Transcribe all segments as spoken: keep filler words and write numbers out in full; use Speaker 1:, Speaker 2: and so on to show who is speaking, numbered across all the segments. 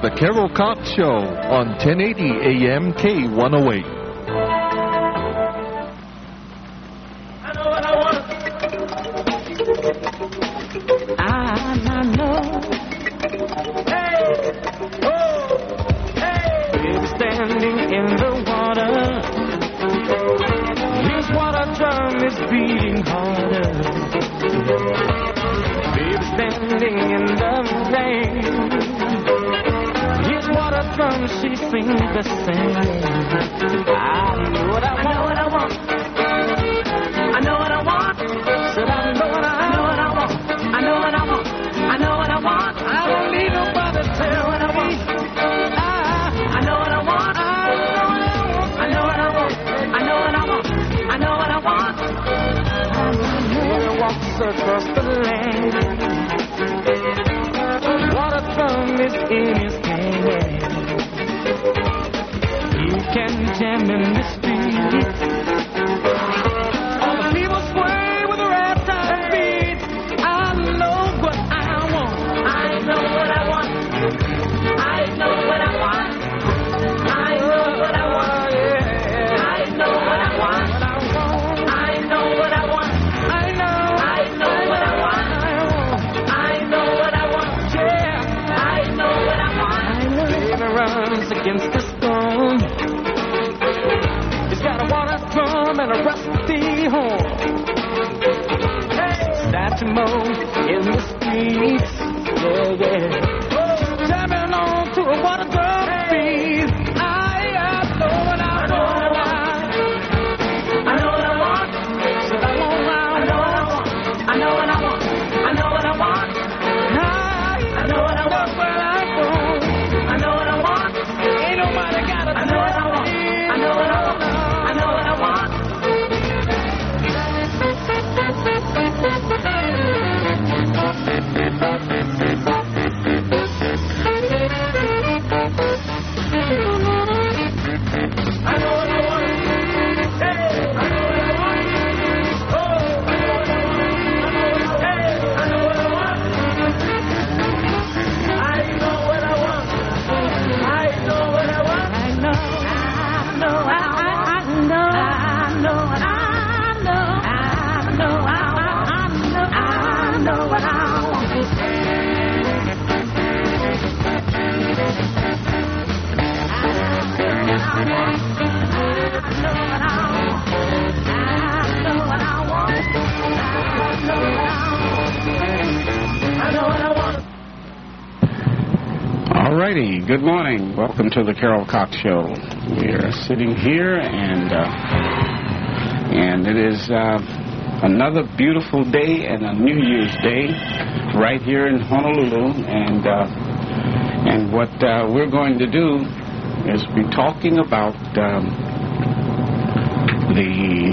Speaker 1: The Carol Cox Show on ten eighty A M K one oh eight.
Speaker 2: I know what I want. I, I know. Hey, oh, hey. Baby standing in the water. His water drum is beating harder. Baby standing in the rain. His water drum, she sings the same. I know what I want. I know what I want. I know what I want. Said I know what I, I know what I want. I know what I want. I know what I want. I don't need nobody to tell what I want. I, I know what I want. I know what I want. I know what I want. I know what I want. I walks across the land. Water drum is in his hand. He can jam in the street. All the people sway with the ragtime beat. I know what I want. I know what I want. I know what I want. I know what I want. I know what I want. I know what I want. I know. I know what I want. I know what I want. Yeah. I know what I want. Baby runs against the storm. He's got a water drum and a rusty horn. Hey, Satchmo in the streets, yeah, yeah. Jamming on to a water drum beat. I, I know what I want. I know what I want. Said I want, I know what I want. I know what I want. I know what I want. I know what I want. I know what I want. Ain't nobody got it. I know what I want. I know what I want. I know what I want. I know what I want. Hey, I know what I want. Oh, I know what I want. Hey, I know what I want. I know what I want. I know what I want. I know. I know. I, I, I know. I know. I know. I know. I, I know. I know what I want.
Speaker 3: All righty. Good morning. Welcome to the Carol Cox Show. We are sitting here, and uh, and it is uh, another beautiful day and a New Year's Day right here in Honolulu. And uh, and what uh, we're going to do is be talking about um, the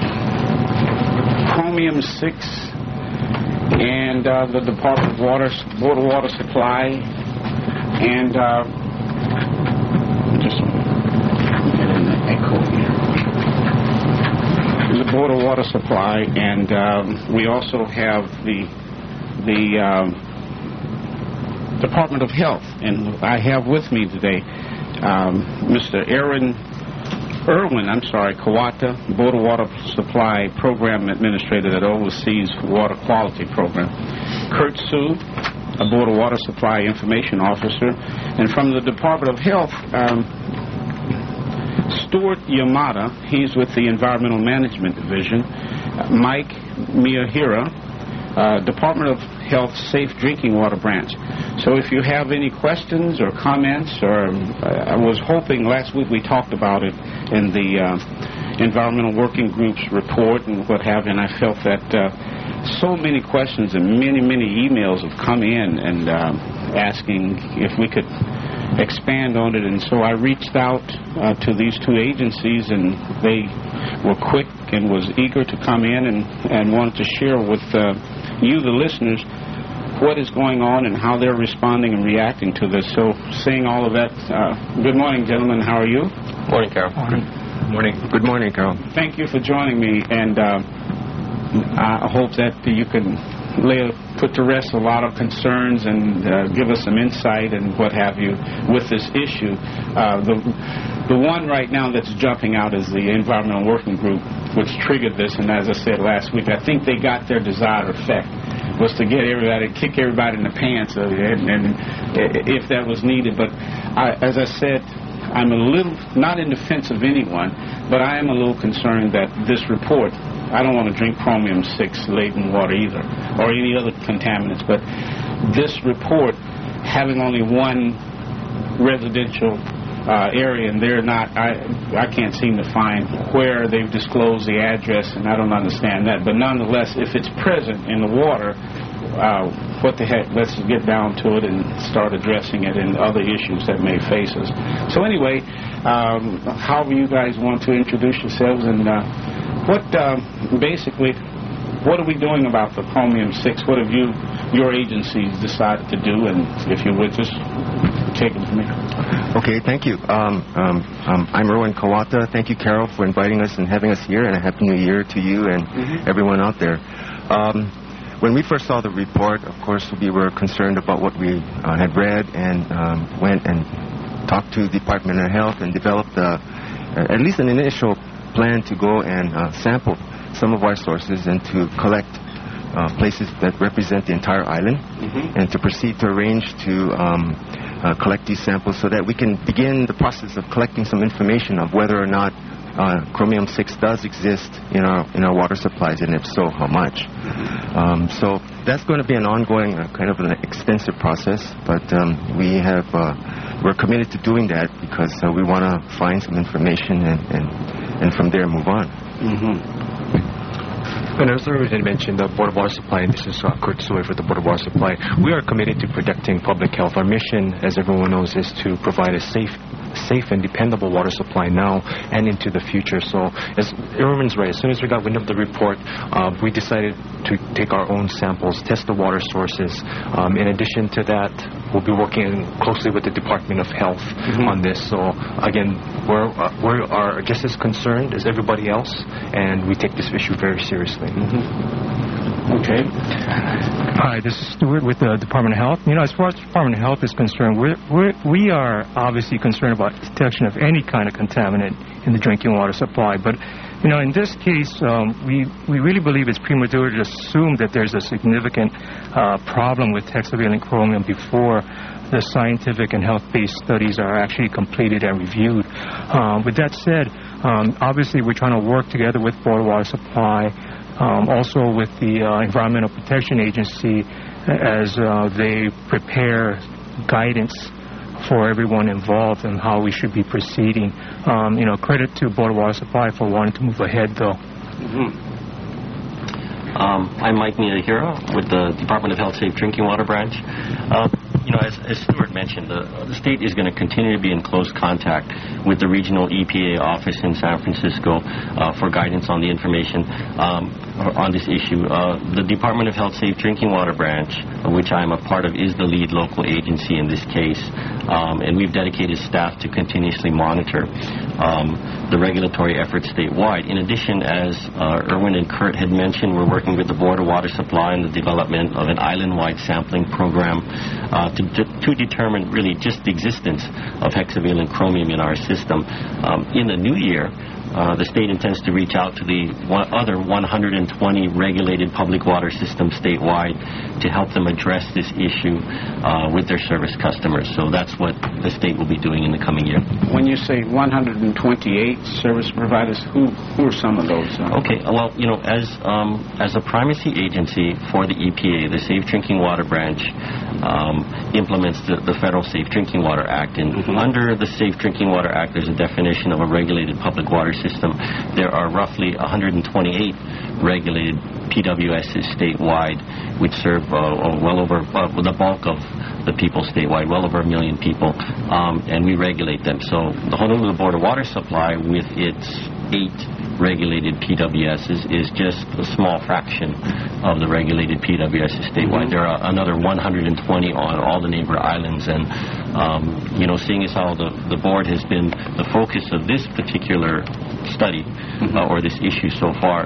Speaker 3: Chromium six and uh, the Department of Water, Board of Water Supply. And uh, just get in the echo here. The Board of Water Supply, and um, we also have the the um, Department of Health. And I have with me today um, Mister Aaron Irwin, I'm sorry, Kawata, Board of Water Supply Program Administrator that oversees Water Quality Program. Kurt Sue, a Board of Water Supply Information Officer, and from the Department of Health, um, Stuart Yamada, he's with the Environmental Management Division, uh, Mike Miyahira, uh, Department of Health Safe Drinking Water Branch. So if you have any questions or comments, or uh, I was hoping last week we talked about it in the uh, Environmental Working Group's report and what have you, and I felt that uh, so many questions and many, many emails have come in and uh, asking if we could expand on it. And so I reached out uh, to these two agencies, and they were quick and was eager to come in and, and wanted to share with uh, you, the listeners, what is going on and how they're responding and reacting to this. So saying all of that, uh, good morning, gentlemen. How are you?
Speaker 4: Morning, Carol. Morning. Morning. Good morning, Carol.
Speaker 3: Thank you for joining me, and uh, I hope that you can lay put to rest a lot of concerns and uh, give us some insight and what have you with this issue. Uh, the the one right now that's jumping out is the Environmental Working Group, which triggered this, and as I said last week, I think they got their desired effect, was to get everybody, kick everybody in the pants, uh, and, and if that was needed. But I, as I said, I'm a little, not in defense of anyone, but I am a little concerned that this report, I don't want to drink chromium six laden water either, or any other contaminants, but this report, having only one residential uh, area, and they're not, I, I can't seem to find where they've disclosed the address, and I don't understand that. But nonetheless, if it's present in the water, uh, what the heck, let's get down to it and start addressing it and other issues that may face us. So anyway, um, however you guys want to introduce yourselves, and uh, what, um, basically, what are we doing about the chromium six? What have you, your agencies decided to do? And if you would just take it from me.
Speaker 4: Okay, thank you. Um, um, um, I'm Erwin Kawata. Thank you, Carol, for inviting us and having us here, and a Happy New Year to you and mm-hmm. everyone out there. Um, when we first saw the report, of course, we were concerned about what we uh, had read, and um, went and talked to the Department of Health and developed uh, at least an initial plan to go and uh, sample some of our sources and to collect uh, places that represent the entire island, mm-hmm. and to proceed to arrange to um, uh, collect these samples so that we can begin the process of collecting some information of whether or not uh, chromium six does exist in our in our water supplies, and if so, how much. Mm-hmm. Um, so that's going to be an ongoing uh, kind of an extensive process, but um, we have uh, we're committed to doing that because uh, we want to find some information and, and and from there move on.
Speaker 3: Mm-hmm.
Speaker 5: And as Erwin had mentioned, the Board of Water Supply, and this is uh, Kurt Soy for the Board of Water Supply, we are committed to protecting public health. Our mission, as everyone knows, is to provide a safe safe and dependable water supply now and into the future. So, as Erwin's right, as soon as we got wind of the report, uh, we decided to take our own samples, test the water sources. Um, in addition to that, we'll be working closely with the Department of Health mm-hmm. on this. So, again, we're, uh, we are just as concerned as everybody else, and we take this issue very seriously.
Speaker 3: Mm-hmm. Okay.
Speaker 6: Hi, this is Stuart with the Department of Health. You know, as far as the Department of Health is concerned, we're, we're, we are obviously concerned about detection of any kind of contaminant in the drinking water supply. But, you know, in this case, um, we, we really believe it's premature to assume that there's a significant uh, problem with hexavalent chromium before the scientific and health-based studies are actually completed and reviewed. Um, with that said, um, obviously we're trying to work together with Board of Water Supply, Um, also with the uh, Environmental Protection Agency as uh, they prepare guidance for everyone involved in how we should be proceeding. Um, you know, credit to Board of Water Supply for wanting to move ahead, though.
Speaker 7: Mm-hmm. um, I'm Mike Miyahira with the Department of Health Safe Drinking Water Branch. Uh, you know, as, as Stuart mentioned, the, the state is going to continue to be in close contact with the regional E P A office in San Francisco uh, for guidance on the information um, on this issue. Uh, the Department of Health Safe Drinking Water Branch, of which I am a part of, is the lead local agency in this case, um, and we've dedicated staff to continuously monitor um, the regulatory efforts statewide. In addition, as uh, Erwin and Kurt had mentioned, we're working with the Board of Water Supply in the development of an island-wide sampling program uh, to, to, to determine really just the existence of hexavalent chromium in our system. Um, in the new year, Uh, the state intends to reach out to the one other one hundred twenty regulated public water systems statewide to help them address this issue uh, with their service customers. So that's what the state will be doing in the coming year.
Speaker 3: When you say one hundred twenty-eight service providers, who who are some of those? Uh?
Speaker 7: Okay, well, you know, as um, as a primacy agency for the E P A, the Safe Drinking Water Branch um, implements the, the Federal Safe Drinking Water Act. And mm-hmm. under the Safe Drinking Water Act, there's a definition of a regulated public water system. There are roughly one hundred twenty-eight regulated P W Ss statewide, which serve uh, well over uh, the bulk of the people statewide, well over a million people, um, and we regulate them. So the Honolulu Board of Water Supply, with its eight regulated P W Ss, is just a small fraction of the regulated P W Ss statewide. There are another one hundred twenty on all the neighbor islands, and um, you know, seeing as how the, the board has been the focus of this particular study mm-hmm. uh, or this issue so far,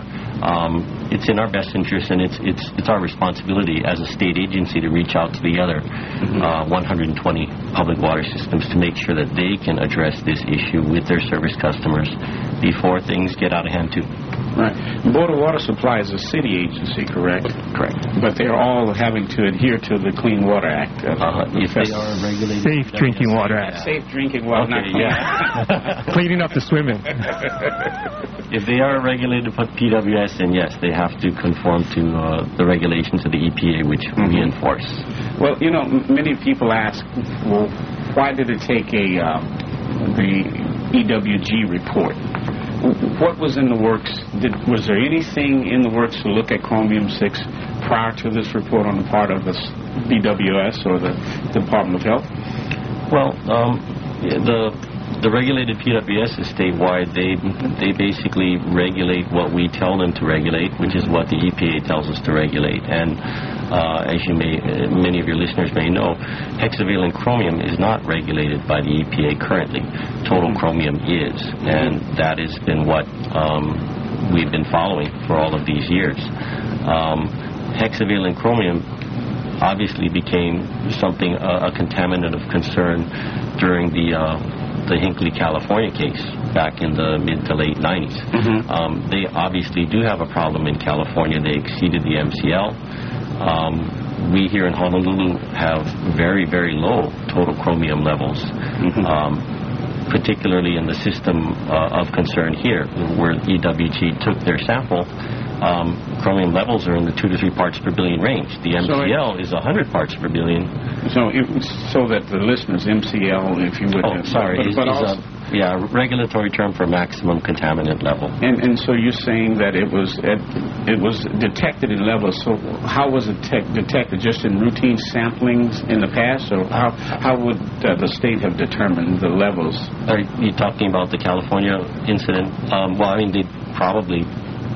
Speaker 7: um, it's in our best interest, and it's it's it's our responsibility as a state agency to reach out to the other mm-hmm. uh, one hundred twenty public water systems to make sure that they can address this issue with their service customers before things get out of hand too.
Speaker 3: Right. Board of Water Supply is a city agency, correct?
Speaker 7: Correct.
Speaker 3: But they're all having to adhere to the Clean Water Act. Uh,
Speaker 7: uh, if they are regulated.
Speaker 6: Safe Drinking Water Act.
Speaker 3: Safe Drinking Water.
Speaker 7: Okay,
Speaker 3: not
Speaker 7: yeah.
Speaker 6: Cleaning up the swimming.
Speaker 7: If they are regulated by P W S, then yes, they have to conform to uh, the regulations of the E P A, which mm-hmm. we enforce.
Speaker 3: Well, you know, m- many people ask, well, why did it take a uh, the E W G report? What was in the works? Did, was there anything in the works to look at chromium six prior to this report on the part of the B W S or the Department of Health?
Speaker 7: Well, um, the the regulated P W S is statewide. They they basically regulate what we tell them to regulate, which is what the E P A tells us to regulate. And uh, as you may, uh, many of your listeners may know, hexavalent chromium is not regulated by the E P A currently. Total chromium is, and that has been what um, we've been following for all of these years. Um, hexavalent chromium obviously became something uh, a contaminant of concern during the uh, the Hinckley, California case back in the mid to late nineties. Mm-hmm. Um, they obviously do have a problem in California. They exceeded the M C L. Um, we here in Honolulu have very, very low total chromium levels, mm-hmm. um, particularly in the system uh, of concern here, where E W G took their sample. Um, chromium levels are in the two to three parts per billion range. The M C L so is one hundred parts per billion.
Speaker 3: So, it, so that the listeners, M C L, if you would.
Speaker 7: Oh, sorry,
Speaker 3: but,
Speaker 7: is,
Speaker 3: but
Speaker 7: is
Speaker 3: also,
Speaker 7: a yeah regulatory term for maximum contaminant level.
Speaker 3: And and so you're saying that it was at, it was detected in levels. So how was it te- detected? Just in routine samplings in the past, or how how would uh, the state have determined the levels?
Speaker 7: Are you talking about the California incident? Um, well, I mean, they probably.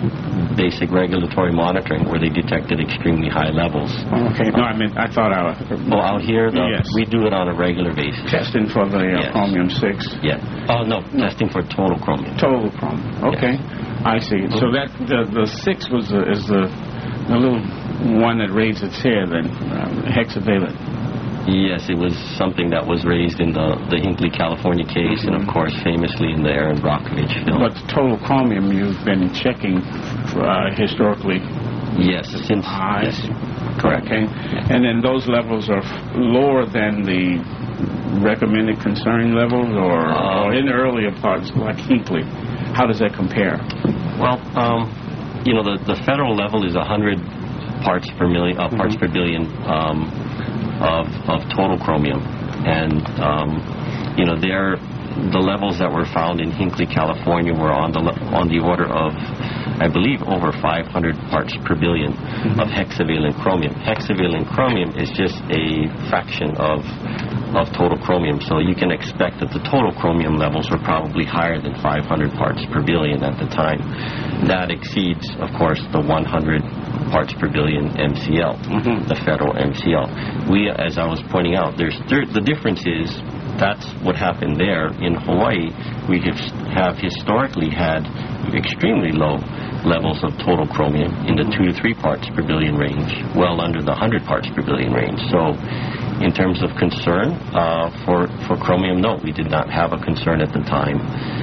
Speaker 7: Basic regulatory monitoring where they detected extremely high levels.
Speaker 3: Okay. No, I mean, I thought our...
Speaker 7: Well, out here, the,
Speaker 3: yes.
Speaker 7: we do it on a regular basis.
Speaker 3: Testing for the uh,
Speaker 7: yes.
Speaker 3: chromium six?
Speaker 7: Yeah. Oh, no, no, testing for total chromium.
Speaker 3: Total chromium. Okay. Yes. I see. Mm-hmm. So that, the, the six was the, is the, the little one that raised its hair then, uh, hexavalent.
Speaker 7: Yes, it was something that was raised in the, the Hinckley, California case, mm-hmm. and of course famously in the Aaron Brockovich film.
Speaker 3: But total chromium you've been checking uh, historically?
Speaker 7: Yes, since...
Speaker 3: I
Speaker 7: yes,
Speaker 3: see.
Speaker 7: Correct.
Speaker 3: Okay. Yeah. And then those levels are f- lower than the recommended concern levels, or, uh, or in the earlier parts, like Hinckley. How does that compare?
Speaker 7: Well, um, you know, the, the federal level is one hundred parts per million, uh, parts mm-hmm. per billion, um, Of, of total chromium, and um, you know, there the levels that were found in Hinckley, California, were on the on the order of, I believe, over five hundred parts per billion mm-hmm. of hexavalent chromium. Hexavalent chromium is just a fraction of of total chromium, so you can expect that the total chromium levels were probably higher than five hundred parts per billion at the time. That exceeds, of course, the one hundred parts per billion M C L, mm-hmm. the federal M C L. We, as I was pointing out, there's there, the difference is that's what happened there. In Hawaii, we have, have historically had extremely low levels of total chromium in the two to three parts per billion range, well under the one hundred parts per billion range. So in terms of concern uh, for, for chromium, no, we did not have a concern at the time.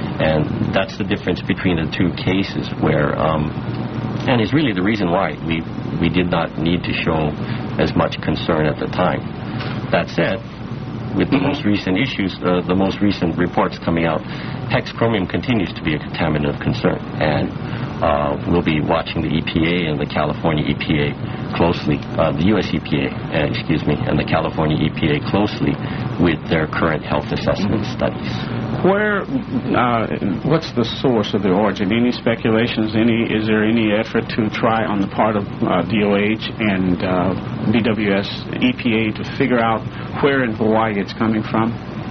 Speaker 7: And that's the difference between the two cases where... Um, And is really the reason why we we did not need to show as much concern at the time. That said, with the most recent issues, uh, the most recent reports coming out, hex chromium continues to be a contaminant of concern, and uh, we'll be watching the E P A and the California E P A closely, uh, the U S E P A, uh, excuse me, and the California E P A closely with their current health assessment mm-hmm. studies.
Speaker 3: Where, uh, what's the source of the origin? Any speculations? Any? Is there any effort to try on the part of uh, D O H and uh, B W S, E P A, to figure out where in Hawaii it's coming from?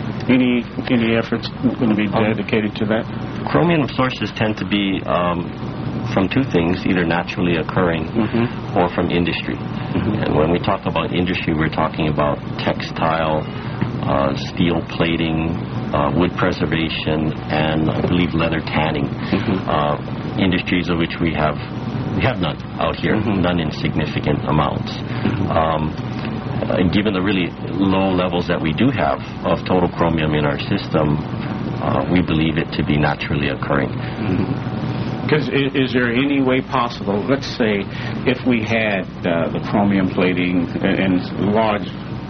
Speaker 3: Any any efforts going to be dedicated um, to that?
Speaker 7: Chromium sources tend to be um, from two things, either naturally occurring mm-hmm. or from industry. Mm-hmm. And when we talk about industry, we're talking about textile, uh, steel plating, uh, wood preservation, and I believe leather tanning, mm-hmm. uh, industries of which we have we have none out here, mm-hmm. none in significant amounts. Um, uh, given the really low levels that we do have of total chromium in our system, uh, we believe it to be naturally occurring.
Speaker 3: Because mm-hmm. is, is there any way possible, let's say, if we had uh, the chromium plating in large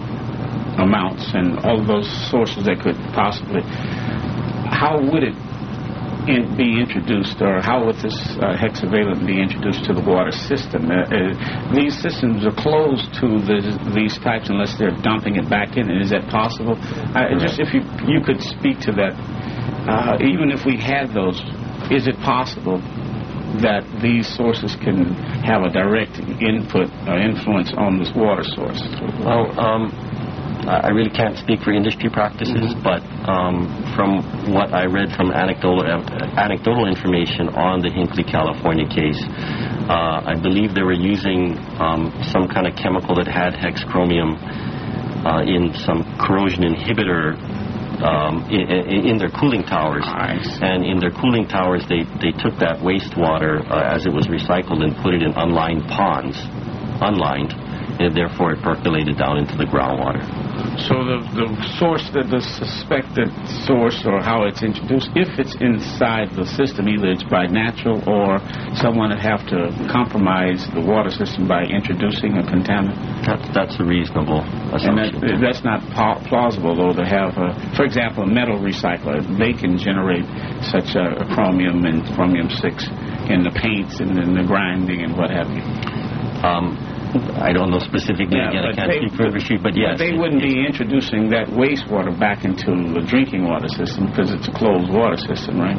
Speaker 3: amounts and all of those sources that could possibly, how would it in, be introduced, or how would this uh, hexavalent be introduced to the water system? Uh, uh, these systems are closed to the, these types unless they're dumping it back in. Is that possible? Uh, just if you you could speak to that, uh, even if we had those, is it possible that these sources can have a direct input or influence on this water source?
Speaker 7: Well, um, I really can't speak for industry practices, mm-hmm. but um, from what I read from anecdotal uh, anecdotal information on the Hinckley, California case, uh, I believe they were using um, some kind of chemical that had hexchromium uh, in some corrosion inhibitor um, in, in their cooling towers.
Speaker 3: Nice.
Speaker 7: And in their cooling towers, they, they took that wastewater uh, as it was recycled and put it in unlined ponds, unlined, and therefore it percolated down into the groundwater.
Speaker 3: So the, the source, the, the suspected source, or how it's introduced, if it's inside the system, either it's by natural or someone would have to compromise the water system by introducing a contaminant.
Speaker 7: That's, that's a reasonable assumption.
Speaker 3: And that, that's not plausible, though, to have, a, for example, a metal recycler. They can generate such a, a chromium and chromium six in the paints and in the grinding and what have you.
Speaker 7: Um, I don't know specifically, yeah, again, I can't speak for industry, but yes.
Speaker 3: But they wouldn't be introducing that wastewater back into the drinking water system because it's a closed water system, right?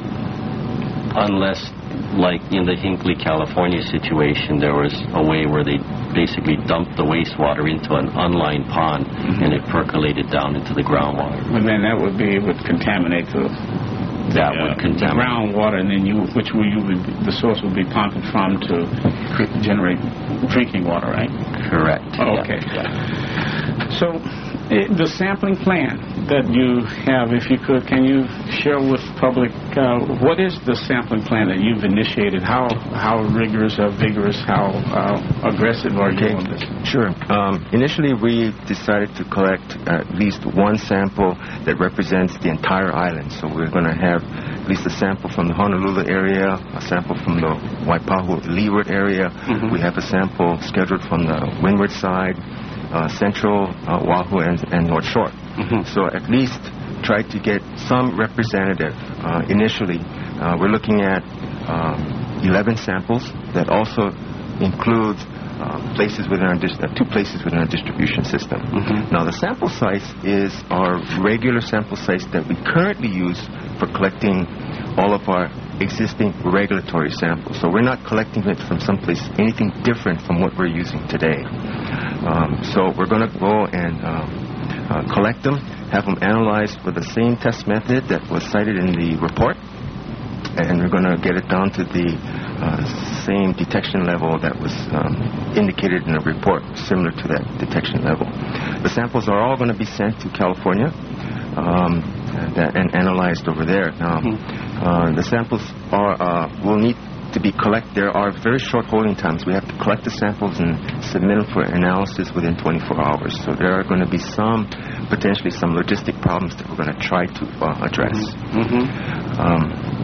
Speaker 7: Unless, like in the Hinckley, California situation, there was a way where they basically dumped the wastewater into an unlined pond, mm-hmm. and it percolated down into the groundwater.
Speaker 3: And then that would be, it would contaminate the...
Speaker 7: That
Speaker 3: uh,
Speaker 7: would contaminate
Speaker 3: groundwater, and then you, which will you would, the source would be pumped from to generate drinking water, right?
Speaker 7: Correct.
Speaker 3: Oh, okay.
Speaker 7: Yeah. Yeah.
Speaker 3: So, uh, the sampling plan that you have, if you could, can you share with public uh, what is the sampling plan that you've initiated? How how rigorous or vigorous, how uh, aggressive are you on this?
Speaker 4: Sure. Um, initially, we decided to collect at least one sample that represents the entire island. So we're going to have at least a sample from the Honolulu area, a sample from the Waipahu Leeward area. Mm-hmm. We have a sample scheduled from the windward side, uh, central uh, Oahu, and, and North Shore. Mm-hmm. So at least try to get some representative uh, initially. Uh, we're looking at um, eleven samples that also includes uh, places within our dis- uh, two places within our distribution system. Mm-hmm. Now the sample size is our regular sample size that we currently use for collecting all of our existing regulatory samples. So we're not collecting it from someplace anything different from what we're using today. Um, so we're going to go and um, uh, collect them, have them analyzed with the same test method that was cited in the report, and we're going to get it down to the uh, same detection level that was um, indicated in the report, similar to that detection level. The samples are all going to be sent to California um, and, and analyzed over there. Now, mm-hmm. uh, the samples are uh, will need to be collected. There are very short holding times. We have to collect the samples and submit them for analysis within twenty-four hours. So there are going to be some, potentially some logistic problems that we're going to try to uh, address. Mm-hmm. Um,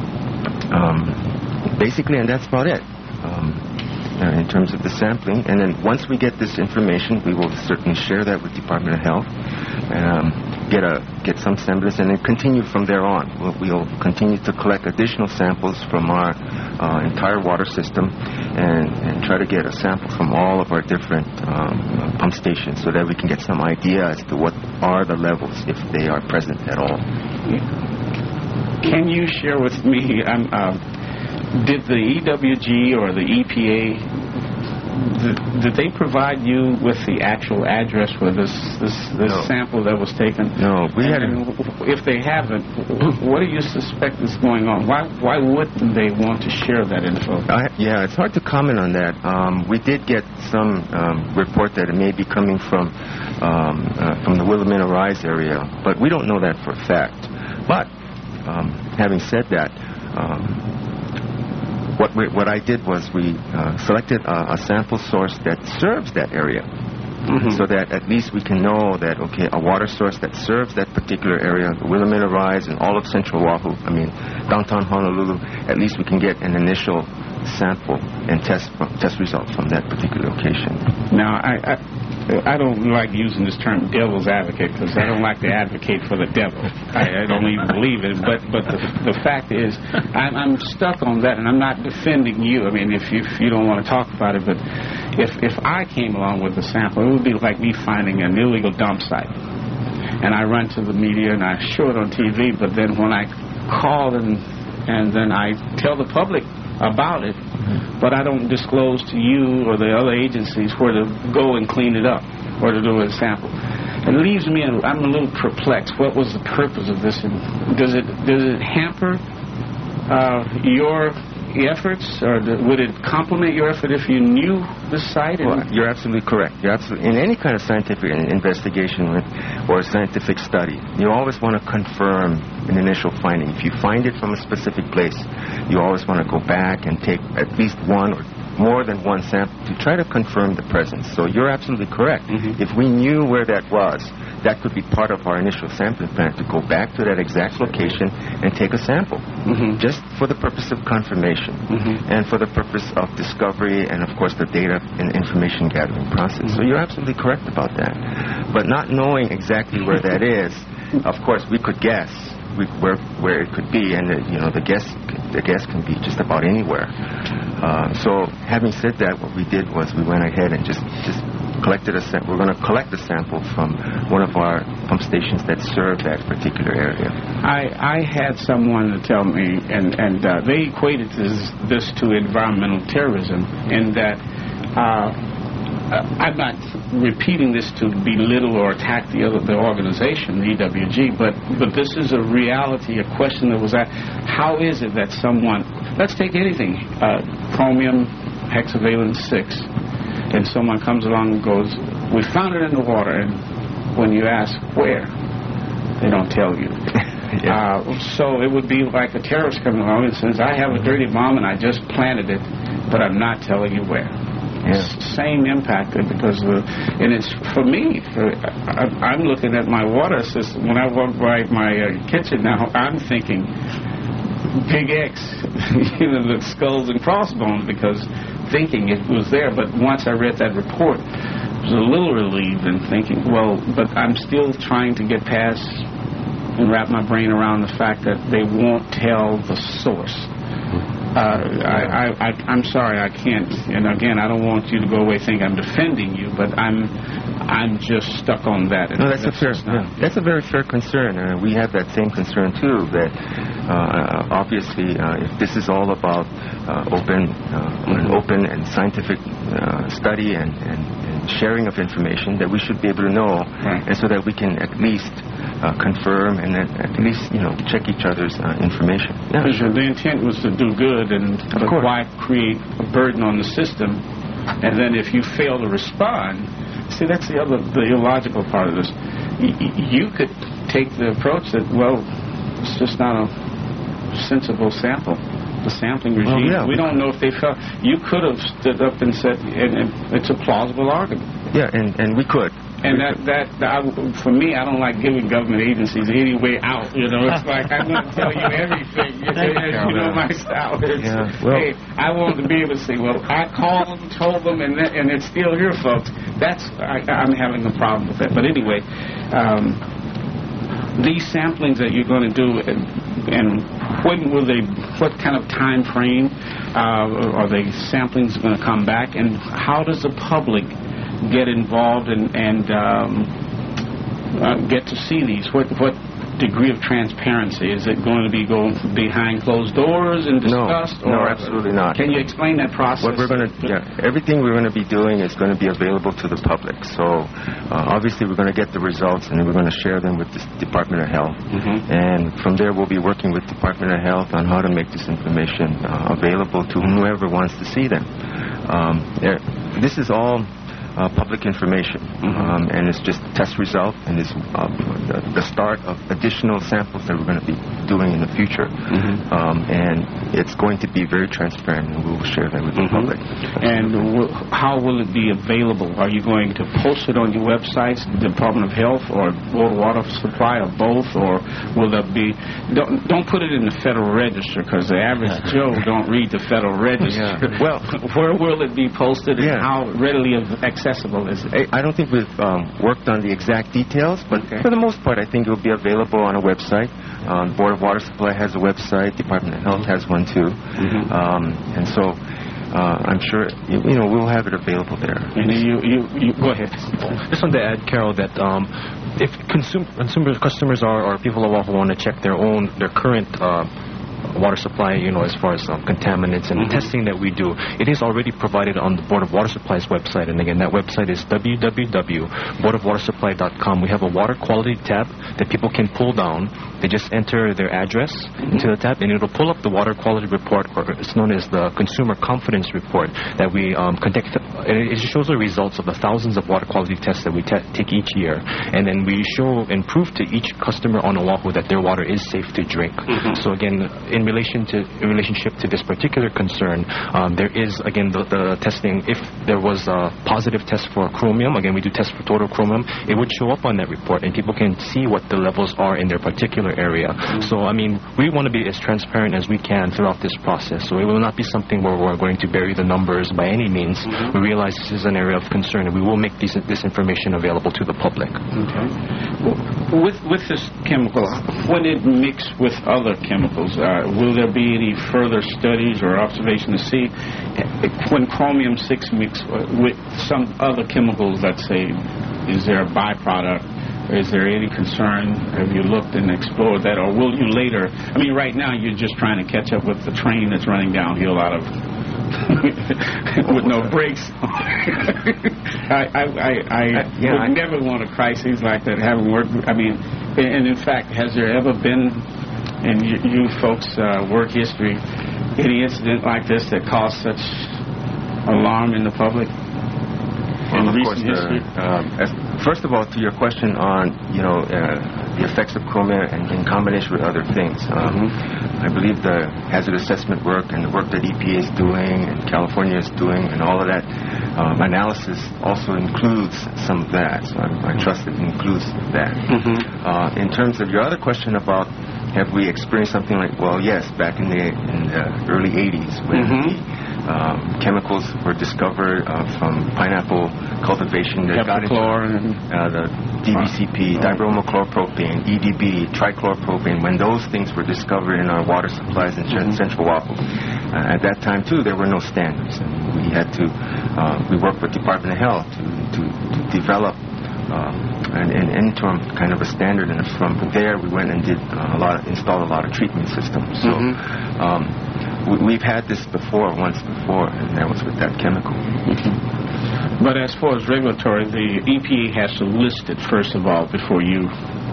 Speaker 4: um, basically, and that's about it um, uh, in terms of the sampling. And then once we get this information, we will certainly share that with Department of Health. Um, get a get some semblance, and then continue from there on. We'll, we'll continue to collect additional samples from our uh, entire water system, and, and try to get a sample from all of our different um, pump stations, so that we can get some idea as to what are the levels, if they are present at all.
Speaker 3: Can you share with me? Um, uh, did the E W G or the E P A? Did, did they provide you with the actual address where this this, this
Speaker 4: no.
Speaker 3: sample that was taken?
Speaker 4: No, we
Speaker 3: and,
Speaker 4: hadn't.
Speaker 3: And if they haven't, what do you suspect is going on? Why why wouldn't they want to share that info?
Speaker 4: I, yeah, it's hard to comment on that. Um, we did get some um, report that it may be coming from um, uh, from the Willamette Rise area, but we don't know that for a fact. But um, having said that, um, what we, what I did was we uh, selected a, a sample source that serves that area. Mm-hmm. So that at least we can know that, okay, a water source that serves that particular area, the Willamette Rise and all of Central Oahu, I mean, downtown Honolulu, at least we can get an initial sample and test from, test results from that particular location.
Speaker 3: Now, I, I, I don't like using this term devil's advocate because I don't like to advocate for the devil. I, I don't even believe it. But but the, the fact is, I'm, I'm stuck on that, and I'm not defending you. I mean, if you, if you don't want to talk about it, but if if I came along with the sample, it would be like me finding an illegal dump site. And I run to the media and I show it on T V, but then when I call and and then I tell the public about it, but I don't disclose to you or the other agencies where to go and clean it up or to do a sample. It leaves me, I'm a little perplexed. What was the purpose of this? And does it does it hamper uh, your efforts, or would it complement your effort if you knew the site?
Speaker 4: Well, you're absolutely correct. You're absolutely, in any kind of scientific investigation or scientific study, you always want to confirm an initial finding. If you find it from a specific place, you always want to go back and take at least one or more than one sample to try to confirm the presence. So you're absolutely correct. Mm-hmm. If we knew where that was, that could be part of our initial sampling plan, to go back to that exact location and take a sample, mm-hmm. just for the purpose of confirmation, mm-hmm. and for the purpose of discovery and, of course, the data and information gathering process. Mm-hmm. So you're absolutely correct about that. But not knowing exactly where that is, of course, we could guess we, where where it could be, and the, you know, the guess the guess can be just about anywhere. Uh, so having said that, what we did was we went ahead and just just collected a sample. We're going to collect a sample from one of our pump stations that serve that particular area.
Speaker 3: I, I had someone to tell me, and, and uh, they equated this, this to environmental terrorism, in that uh, I'm not repeating this to belittle or attack the other the organization, the E W G, but, but this is a reality, a question that was asked. How is it that someone, let's take anything, uh, chromium hexavalent six, and someone comes along and goes, we found it in the water, and when you ask where, they don't tell you. yeah. uh, so it would be like a terrorist coming along and says, I have a dirty bomb and I just planted it, but I'm not telling you where. Yeah. Same impact, because uh, and it's for me. For, I, I'm looking at my water system when I walk by my uh, kitchen now. I'm thinking Big X, you know, the skulls and crossbones, because thinking it was there. But once I read that report, I was a little relieved and thinking, well, but I'm still trying to get past and wrap my brain around the fact that they won't tell the source. Uh, I, I, I, I'm sorry, I can't. And again, I don't want you to go away thinking I'm defending you, but I'm, I'm just stuck on that.
Speaker 4: No, that's, that's a fair. Yeah, that's a very fair concern. Uh, we have that same concern too. That uh, obviously, uh, if this is all about uh, open, uh, an open and scientific uh, study and, and, and sharing of information, that we should be able to know, right. and so that we can at least uh, confirm and at, at least, you know, check each other's uh, information. Yeah,
Speaker 3: sure. The intent was to do good. And but why create a burden on the system? And then if you fail to respond, see, that's the other, the illogical part of this. Y you could take the approach that, well, it's just not a sensible sample. The sampling regime, well, yeah, we don't know if they felt. You could have stood up and said, and, and it's a plausible argument.
Speaker 4: Yeah, and, and we could.
Speaker 3: And that, that, I, for me, I don't like giving government agencies any way out. You know, it's like I'm going to tell you everything. You, know, you know my style. It's,
Speaker 4: yeah, well,
Speaker 3: hey, I want to be able to say, well, I called them, told them, and that, and it's still here, folks. That's I, I'm having a problem with that. But anyway, um, these samplings that you're going to do, and, and when will they? What kind of time frame uh, are the samplings going to come back? And how does the public get involved and, and um, uh, get to see these? What what degree of transparency? Is it going to be going behind closed doors and discussed?
Speaker 4: No,
Speaker 3: or
Speaker 4: no, absolutely not.
Speaker 3: Can you explain that process?
Speaker 4: What we're going to, yeah, everything we're going to be doing is going to be available to the public. So uh, obviously we're going to get the results, and then we're going to share them with the Department of Health. Mm-hmm. And from there we'll be working with the Department of Health on how to make this information uh, available to whoever wants to see them. Um, this is all uh, public information,
Speaker 3: Mm-hmm.
Speaker 4: um, and it's just a test result, and it's uh, the, the start of additional samples that we're going to be doing in the future.
Speaker 3: Mm-hmm.
Speaker 4: Um, and it's going to be very transparent, and we will share that with the
Speaker 3: Mhm.
Speaker 4: public.
Speaker 3: And w- how will it be available? Are you going to post it on your websites, Department of Health or Board of Water Supply, or both, or will there be? Don't don't put it in the Federal Register, because the average Joe don't read the Federal Register.
Speaker 4: Yeah. Well,
Speaker 3: where will it be posted, and
Speaker 4: Yeah.
Speaker 3: how readily av- accessible is it?
Speaker 4: I I don't think we've um, worked on the exact details, but
Speaker 3: Okay.
Speaker 4: for the most part, I think it will be available on a website. Um, Board of Water Supply has a website. Department of Health has one too.
Speaker 3: Mhm.
Speaker 4: Um, and so uh, I'm sure you, you know we'll have it available there.
Speaker 3: And you, you, you go ahead.
Speaker 5: Just want to add, Carol, that um, if consum- consumers, customers are, or people who want to check their own, their current uh, water supply, you know, as far as um, contaminants and
Speaker 3: Mhm.
Speaker 5: the testing that we do, it is already provided on the Board of Water Supply's website. And again, that website is w w w dot board of water supply dot com. We have a water quality tab that people can pull down. They just enter their address into the tab, and it'll pull up the water quality report, or it's known as the Consumer Confidence Report, that we um, conduct. And it shows the results of the thousands of water quality tests that we te- take each year. And then we show and prove to each customer on Oahu that their water is safe to drink. So again, in relation to in relationship to this particular concern, um, there is again the, the testing. If there was a positive test for chromium, again we do test for total chromium, it would show up on that report, and people can see what the levels are in their particular area. So I mean, we want to be as transparent as we can throughout this process. So it will not be something where we're going to bury the numbers by any means. We realize this is an area of concern, and we will make these, this information available to the public.
Speaker 3: Okay. Well, With with this chemical, when it mixed with other chemicals, uh, will there be any further studies or observation to see uh, when chromium six mixed with some other chemicals? Let's say, is there a byproduct? Is there any concern? Have you looked and explored that, or will you later? I mean, right now you're just trying to catch up with the train that's running downhill out of with no brakes. I I I, I
Speaker 4: yeah,
Speaker 3: would
Speaker 4: I-
Speaker 3: never want a crisis like that. Having worked, I mean, and in fact, has there ever been in you, you folks' uh, work history any incident like this that caused such alarm in the public?
Speaker 4: Well,
Speaker 3: In
Speaker 4: of course,
Speaker 3: recent history?
Speaker 4: the, um, as, first of all, to your question on you know uh, the effects of chromium and in combination with other things, um, I believe the hazard assessment work and the work that E P A is doing and California is doing and all of that um, analysis also includes some of that. So I, I trust it includes that. Uh, in terms of your other question about have we experienced something like, well, yes, back in the, in the early eighties when
Speaker 3: Mhm.
Speaker 4: the um, chemicals were discovered uh, from pineapple cultivation that got into
Speaker 3: Epichlor and
Speaker 4: uh, the D B C P, dibromochlorpropane, E D B, trichlorpropane, when those things were discovered in our water supplies in
Speaker 3: Mhm.
Speaker 4: Central Oahu. Uh, at that time, too, there were no standards. And we had to, uh, we worked with Department of Health to, to, to develop um, an, an interim kind of a standard, and from there we went and did uh, a lot, of, installed a lot of treatment systems. So
Speaker 3: Mhm.
Speaker 4: um, we, we've had this before, once before, and that was with that chemical.
Speaker 3: But as far as regulatory, the E P A has to list it first of all before you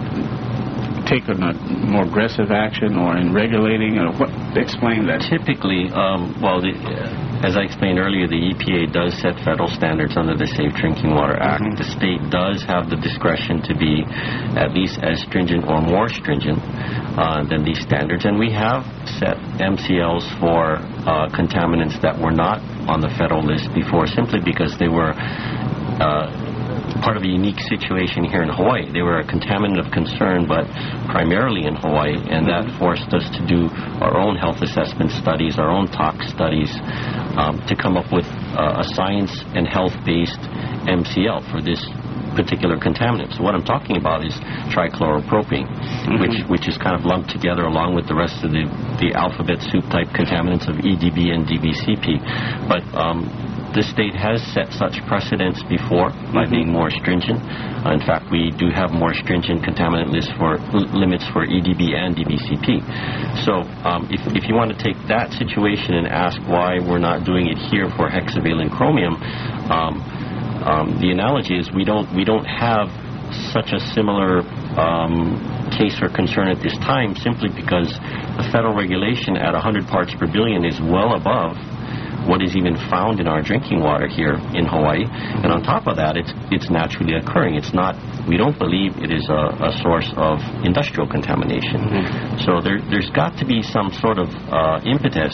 Speaker 3: take a more aggressive action or in regulating, or what? Explain that.
Speaker 7: Typically, um, well, the, uh, as I explained earlier, the E P A does set federal standards under the Safe Drinking Water Act.
Speaker 3: Mhm.
Speaker 7: The state does have the discretion to be at least as stringent or more stringent uh, than these standards, and we have set M C Ls for uh, contaminants that were not on the federal list before, simply because they were uh, part of a unique situation here in Hawaii. They were a contaminant of concern, but primarily in Hawaii, and that forced us to do our own health assessment studies, our own tox studies, um, to come up with uh, a science and health-based M C L for this particular contaminant. So what I'm talking about is trichloropropane,
Speaker 3: Mm-hmm.
Speaker 7: which which is kind of lumped together along with the rest of the, the alphabet soup type contaminants of E D B and D B C P. But um, the state has set such precedents before by
Speaker 3: Mhm.
Speaker 7: being more stringent. Uh, in fact, we do have more stringent contaminant lists for l- limits for E D B and D B C P. So um, if, if you want to take that situation and ask why we're not doing it here for hexavalent chromium, um, um, the analogy is we don't we don't have such a similar um, case or concern at this time, simply because the federal regulation at one hundred parts per billion is well above what is even found in our drinking water here in Hawaii. And on top of that, it's it's naturally occurring. It's not, we don't believe it is a, a source of industrial contamination. Mm-hmm. So there, there's got to be some sort of uh, impetus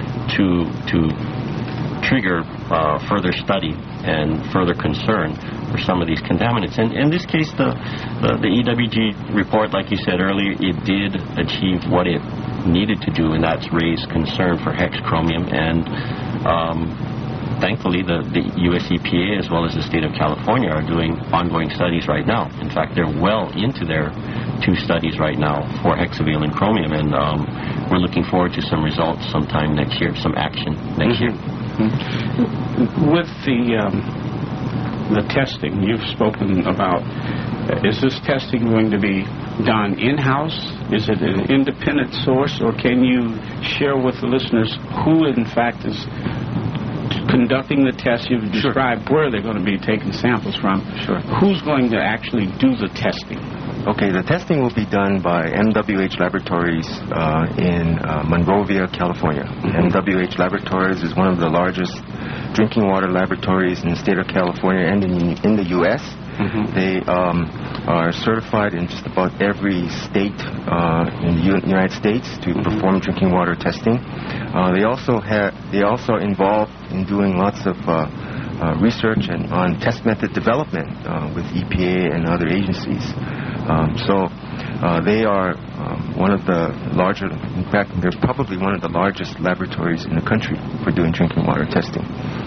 Speaker 7: to to trigger uh, further study and further concern for some of these contaminants. And in this case, the, the, the E W G report, like you said earlier, it did achieve what it needed to do, and that's raise concern for hex chromium. And um, thankfully, the, the U S E P A as well as the state of California are doing ongoing studies right now. In fact, they're well into their two studies right now for hexavalent chromium, and um, we're looking forward to some results sometime next year, some action next
Speaker 3: mm-hmm.
Speaker 7: year.
Speaker 3: Mm-hmm. With the um, the testing you've spoken about, is this testing going to be done in-house? Is it an independent source, or can you share with the listeners who in fact is conducting the tests? You've described sure. where they're going to be taking samples from.
Speaker 4: Sure.
Speaker 3: Who's going to actually do the testing?
Speaker 4: Okay, the testing will be done by M W H Laboratories uh, in uh, Monrovia, California. Mm-hmm. M W H Laboratories is one of the largest drinking water laboratories in the state of California and in, in the U S Mm-hmm. They um, are certified in just about every state uh, in the U- United States to mm-hmm. perform drinking water testing. Uh, they also have they also are involved in doing lots of uh, uh, research and on test method development uh, with E P A and other agencies. Um, so uh, they are um, one of the larger, in fact, they're probably one of the largest laboratories in the country for doing drinking water testing.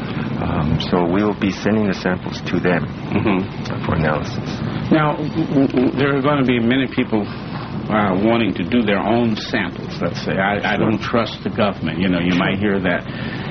Speaker 4: Um, so we will be sending the samples to them mm-hmm. for analysis.
Speaker 3: Now, there are going to be many people uh, wanting to do their own samples, let's say. I, I don't trust the government. You know, you might hear that.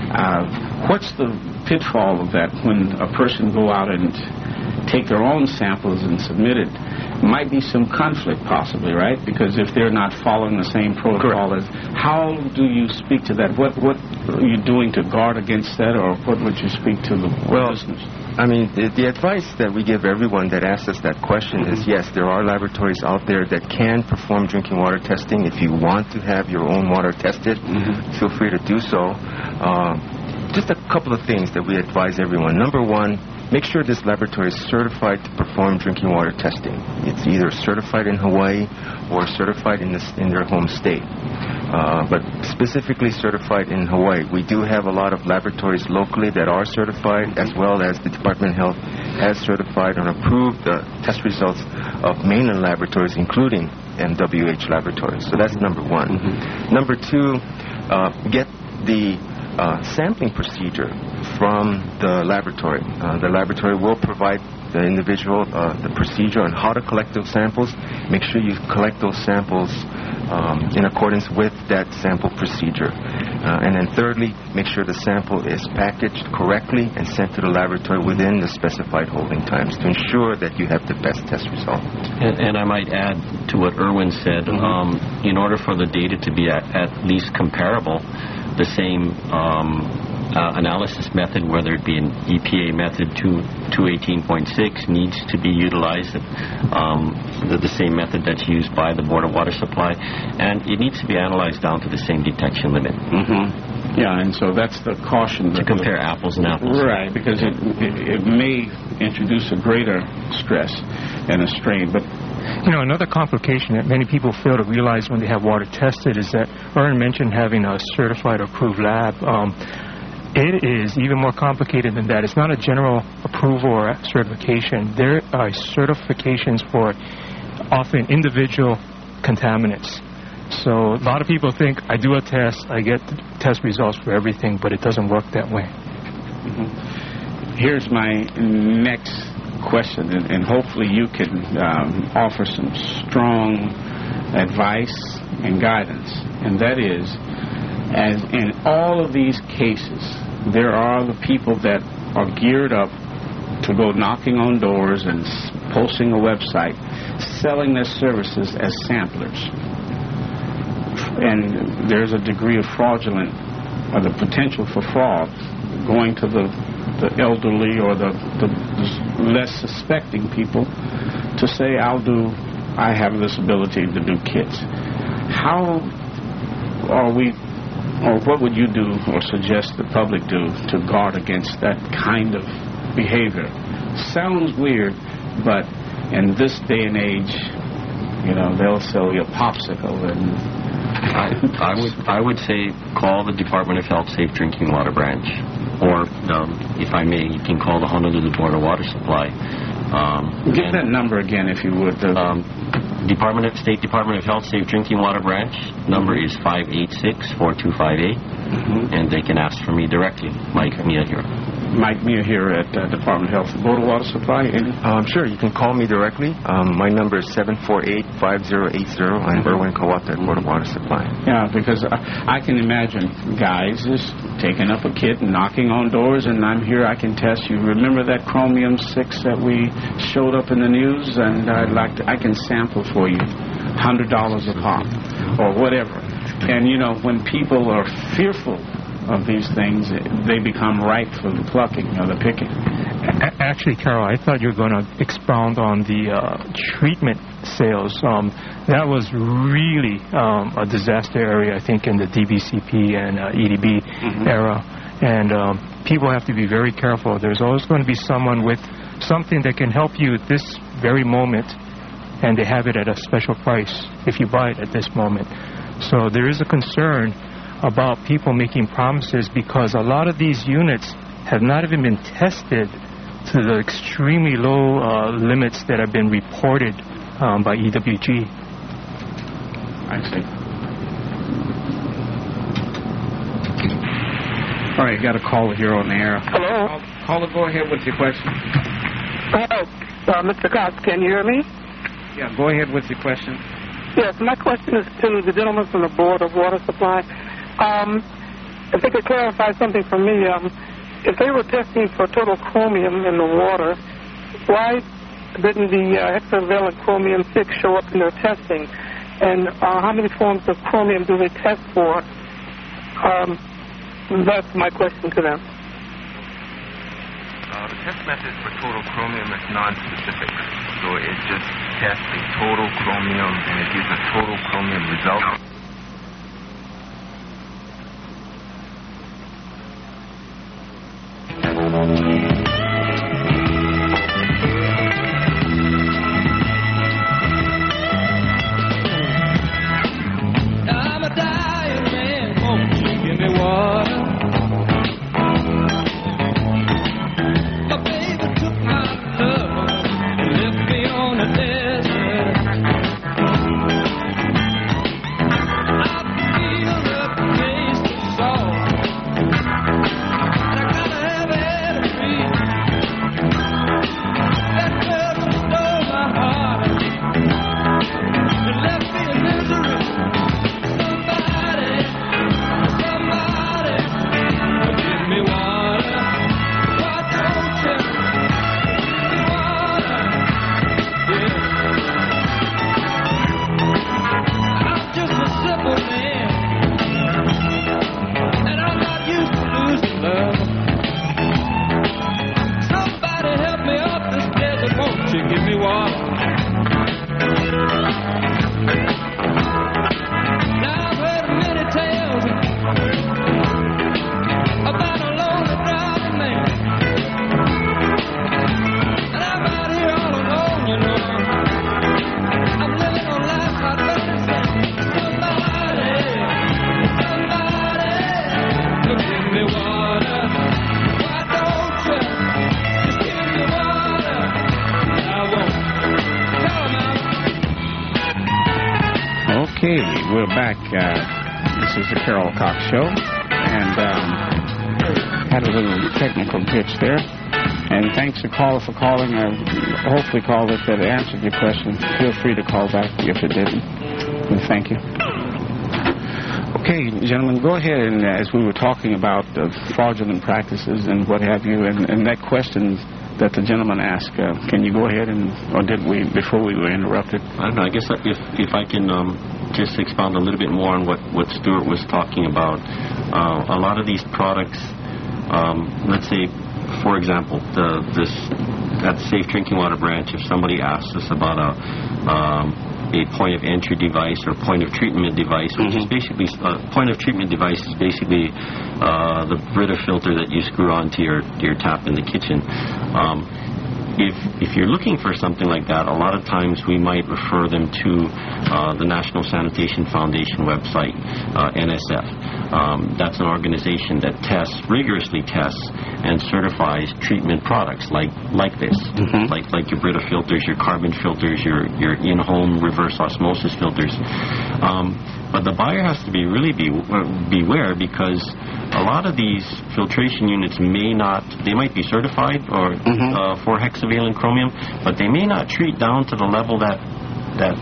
Speaker 3: Uh, what's the pitfall of that when a person go out and take their own samples and submit it? Might be some conflict possibly, right? Because if they're not following the same protocol as, how do you speak to that? What what are you doing to guard against that, or what would you speak to the
Speaker 4: well,
Speaker 3: listeners?
Speaker 4: I mean, the, the advice that we give everyone that asks us that question mm-hmm. is, yes, there are laboratories out there that can perform drinking water testing. If you want to have your own water tested, mm-hmm. feel free to do so. Uh, just a couple of things that we advise everyone. Number one, make sure this laboratory is certified to perform drinking water testing. It's either certified in Hawaii or certified in, this, in their home state. Uh, but specifically certified in Hawaii. We do have a lot of laboratories locally that are certified, as well as the Department of Health has certified and approved the test results of mainland laboratories, including M W H Laboratories. So that's number one. Mm-hmm. Number two, uh, get the Uh, sampling procedure from the laboratory. Uh, the laboratory will provide the individual uh, the procedure on how to collect those samples. Make sure you collect those samples um, in accordance with that sample procedure. Uh, and then thirdly, make sure the sample is packaged correctly and sent to the laboratory within the specified holding times to ensure that you have the best test result.
Speaker 7: And, and I might add to what Erwin said, mm-hmm. um, in order for the data to be at, at least comparable, the same um, uh, analysis method, whether it be an E P A method two eighteen point six, needs to be utilized, um, the, the same method that's used by the Board of Water Supply, and it needs to be analyzed down to the same detection limit.
Speaker 3: Mm-hmm. Yeah, and so that's the caution.
Speaker 7: To compare the, apples and apples.
Speaker 3: Right, because it, it, it may introduce a greater stress and a strain, but
Speaker 6: you know, another complication that many people fail to realize when they have water tested is that Ern mentioned having a certified approved lab. Um, it is even more complicated than that. It's not a general approval or certification. There are certifications for often individual contaminants. So a lot of people think, I do a test, I get test results for everything, but it doesn't work that way.
Speaker 3: Mm-hmm. Here's my next question, and, and hopefully you can um, offer some strong advice and guidance, and that is, as in all of these cases, there are the people that are geared up to go knocking on doors and posting a website, selling their services as samplers. And there's a degree of fraudulent, or the potential for fraud, going to the the elderly or the, the, the less suspecting people to say, I'll do, I have this ability to do kits. How are we or what would you do or suggest the public do to guard against that kind of behavior? Sounds weird, but in this day and age, you know, they'll sell you a popsicle and...
Speaker 7: I, I would I would say call the Department of Health Safe Drinking Water branch, or um, if I may, you can call the Honolulu Board of Water Supply. Um,
Speaker 3: Give that number again, if you would. The
Speaker 7: um, Department of State Department of Health Safe Drinking Water branch number is five eight six, four two five eight, mm-hmm. and they can ask for me directly, Mike Miyahiro.
Speaker 3: Mike Miyahiro at uh, Department of Health Board of Water Supply. Any?
Speaker 4: Um, sure, you can call me directly. Um, my number is seven four eight, five zero eight zero. I'm mm-hmm. Erwin Kawata at Board of Water Supply.
Speaker 3: Yeah, because I, I can imagine guys just taking up a kit and knocking on doors, and I'm here, I can test you. Remember that Chromium six that we showed up in the news? And I'd like to, I can sample for you, one hundred dollars a pop, or whatever. And, you know, when people are fearful of these things, they become ripe for the plucking or the picking.
Speaker 6: Actually, Carol, I thought you were going to expound on the uh, treatment sales. Um, that was really um, a disaster area, I think, in the D B C P and uh, E D B mm-hmm. era. And um, people have to be very careful. There's always going to be someone with something that can help you at this very moment, and they have it at a special price if you buy it at this moment. So there is a concern about people making promises, because a lot of these units have not even been tested to the extremely low uh, limits that have been reported um, by E W G.
Speaker 3: I see. All right, you got a caller here on the air.
Speaker 8: Hello.
Speaker 3: Caller, go ahead with your question.
Speaker 8: Hello, uh, Mister Cox, can you hear me?
Speaker 3: Yeah, go ahead with your question.
Speaker 8: Yes, my question is to the gentleman from the Board of Water Supply. Um, if they could clarify something for me, um, if they were testing for total chromium in the water, why didn't the uh, hexavalent chromium six show up in their testing? And uh, how many forms of chromium do they test for? Um, that's my question to them.
Speaker 5: Uh, the test method for total chromium is non-specific. So it just tests a total chromium and it gives a total chromium result.
Speaker 2: I'm a dying man, won't you give me water? My baby took my love and left me on the desert. I feel the taste of salt, and I gotta have it to breathe. That person stole my heart and left me in misery. Somebody, somebody, give me water. Why don't you give me water? Yeah. I'm just a simple man, and I'm not used to losing love. Somebody help me up this desert, won't you give me water? Now I've heard many tales about a lonely driving man, and I'm out here all alone, you know. I'm living on life I'd better say. Somebody, somebody, give me water. Why don't you just give me water? I won't. Tell 'em I'm...
Speaker 3: Okay, we're back. Uh, this is the Carol Cox Show, and um, had a little technical glitch there. And thanks to caller for calling. Uh, hopefully, caller, if that answered your question, feel free to call back if it didn't. And thank you. Okay, gentlemen, go ahead and uh, as we were talking about uh, fraudulent practices and what have you, and, and that question that the gentleman asked, uh, can you go ahead and, or did we, before we were interrupted?
Speaker 7: I don't know. I guess if if I can um, just expound a little bit more on what, what Stuart was talking about. Uh, a lot of these products, um, let's say, for example, the, this at the Safe Drinking Water branch, if somebody asks us about a um, a point of entry device or point of treatment device, which
Speaker 3: Mhm.
Speaker 7: is basically uh, point of treatment device is basically uh, the Brita filter that you screw onto your your tap in the kitchen. Um, If, if you're looking for something like that, a lot of times we might refer them to uh, the National Sanitation Foundation website, uh, N S F. Um, that's an organization that tests, rigorously tests, and certifies treatment products like like this,
Speaker 3: Mhm.
Speaker 7: like like your Brita filters, your carbon filters, your your in-home reverse osmosis filters. Um, but the buyer has to be really be, uh, beware because a lot of these filtration units may not, they might be certified or
Speaker 3: Mhm.
Speaker 7: uh, for hexavalent chromium, but they may not treat down to the level that that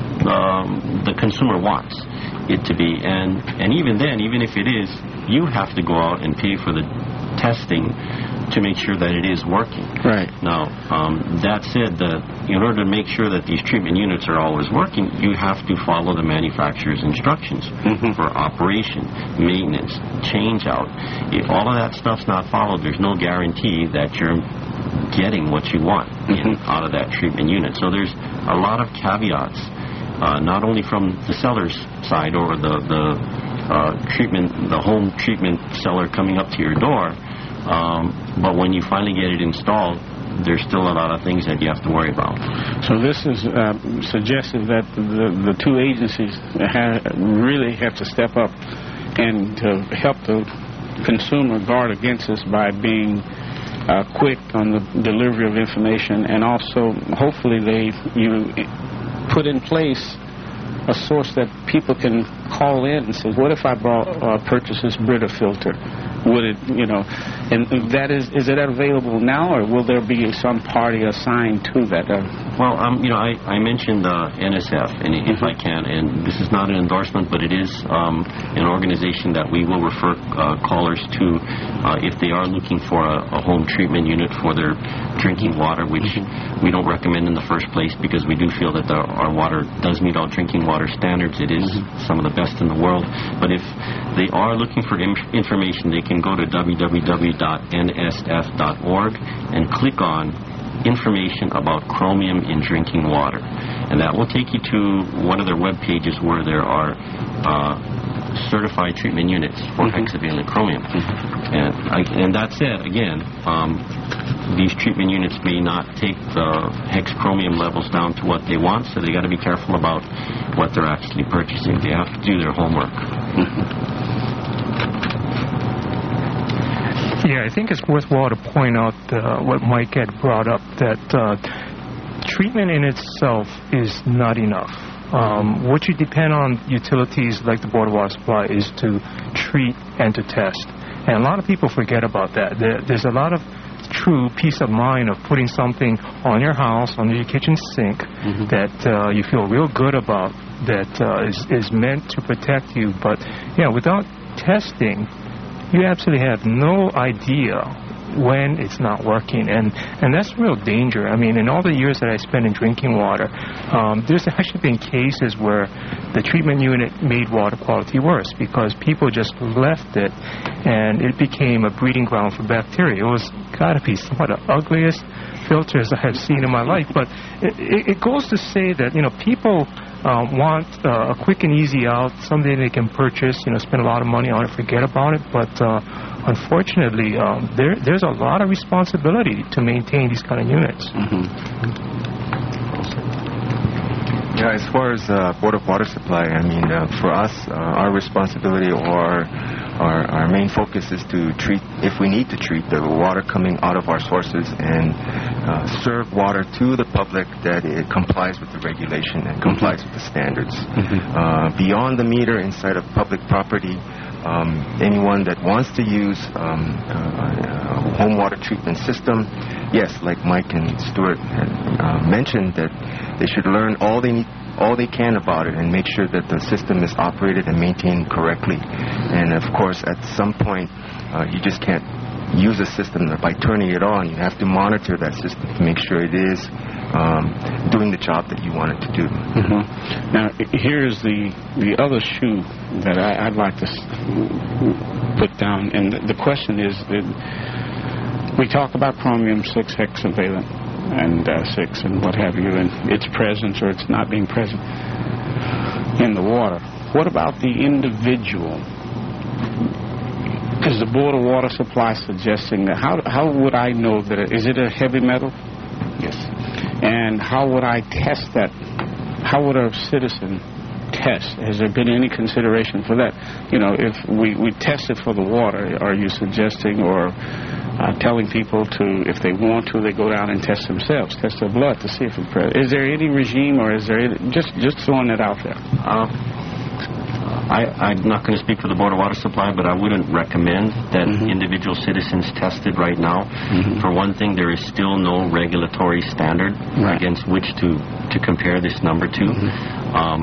Speaker 7: um, the consumer wants it to be. And, and even then, even if it is, you have to go out and pay for the testing to make sure that it is working.
Speaker 3: Right.
Speaker 7: Now, um, that said, the, in order to make sure that these treatment units are always working, you have to follow the manufacturer's instructions
Speaker 3: Mhm.
Speaker 7: for operation, maintenance, change out. If all of that stuff's not followed, there's no guarantee that you're getting what you want in,
Speaker 3: Mhm.
Speaker 7: out of that treatment unit. So there's a lot of caveats, uh, not only from the seller's side or the, the uh, treatment, the home treatment seller coming up to your door, um, but when you finally get it installed, there's still a lot of things that you have to worry about.
Speaker 3: So this is uh, suggested that the, the two agencies ha- really have to step up and to help the consumer guard against this by being uh, quick on the delivery of information, and also hopefully they you put in place a source that people can call in and say, what if I brought uh, purchase this Brita filter? Would it, you know, and that is, is it available now, or will there be some party assigned to that? Uh,
Speaker 7: Well, um, you know, I, I mentioned uh, N S F, and if I can, and this is not an endorsement, but it is um, an organization that we will refer uh, callers to uh, if they are looking for a, a home treatment unit for their drinking water, which we don't recommend in the first place because we do feel that the, our water does meet all drinking water standards. It is some of the best in the world. But if they are looking for im- information, they can go to w w w dot n s f dot org and click on information about chromium in drinking water, and that will take you to one of their web pages where there are uh, certified treatment units for
Speaker 3: Mhm.
Speaker 7: hexavalent chromium. And, I, and that said, again, um, these treatment units may not take the hex chromium levels down to what they want, so they got to be careful about what they're actually purchasing. They have to do their homework.
Speaker 6: Yeah, I think it's worthwhile to point out uh, what Mike had brought up, that uh, treatment in itself is not enough. Um, what you depend on utilities like the Board of Water Supply is to treat and to test. And a lot of people forget about that. There, there's a lot of true peace of mind of putting something on your house, under your kitchen sink,
Speaker 3: Mhm.
Speaker 6: that uh, you feel real good about, that uh, is, is meant to protect you. But, yeah, without testing, you absolutely have no idea when it's not working, and and that's real danger. I mean, in all the years that I spent in drinking water, um, there's actually been cases where the treatment unit made water quality worse because people just left it, and it became a breeding ground for bacteria. It was got to be some of the ugliest filters I have seen in my life. But it, it, it goes to say that, you know, people Uh, want uh, a quick and easy out, something they can purchase, you know, spend a lot of money on it, forget about it. But uh, unfortunately, um, there, there's a lot of responsibility to maintain these kind of units.
Speaker 3: Mhm.
Speaker 4: Yeah, as far as uh, Board of Water Supply, I mean, uh, for us, uh, our responsibility or our, our main focus is to treat, if we need to treat the water coming out of our sources and uh, serve water to the public that it complies with the regulation and complies with the standards.
Speaker 3: Mhm.
Speaker 4: Uh, beyond the meter inside of public property, um, anyone that wants to use um, uh, a home water treatment system, yes, like Mike and Stuart had uh, mentioned, that they should learn all they need, all they can about it, and make sure that the system is operated and maintained correctly. And of course, at some point, uh, you just can't use a system by turning it on. You have to monitor that system to make sure it is um, doing the job that you want it to do.
Speaker 3: Mhm. Now, here's the the other shoe that I, I'd like to s- put down, and the, the question is that we talk about chromium six hexavalent and uh, six and what have you, and its presence or its not being present. in the water. What about the individual? Is the Board of Water Supply suggesting that? How, how would I know that? It, is it a heavy metal?
Speaker 4: Yes.
Speaker 3: And how would I test that? How would a citizen test? Has there been any consideration for that? You know, if we, we test it for the water, are you suggesting or uh, telling people to, if they want to, they go down and test themselves, test their blood to see if it's present? Is there any regime, or is there any, just just throwing it out there?
Speaker 7: Uh, I, I'm not going to speak for the Board of Water Supply, but I wouldn't recommend that mm-hmm. individual citizens tested right now. Mm-hmm. For one thing, there is still no regulatory standard right. against which to, to compare this number to. Mm-hmm. um,